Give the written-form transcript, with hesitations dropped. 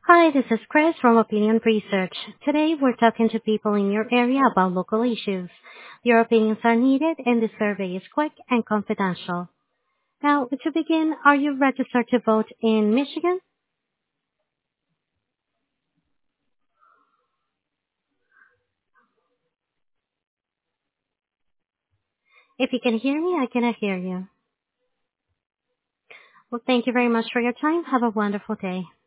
Hi, this is Chris from Opinion Research. Today we're talking to people in your area about local issues. Your opinions are needed and the survey is quick and confidential. Now, to begin, are you registered to vote in Michigan? If you can hear me, I cannot hear you. Well, thank you very much for your time. Have a wonderful day.